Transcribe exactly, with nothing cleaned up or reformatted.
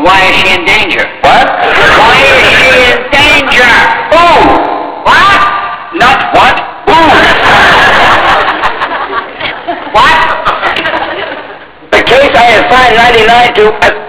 why is she in danger? What? Why is she in danger? Who? What? Not what? Who? What? The case I assigned ninety-nine to... Uh,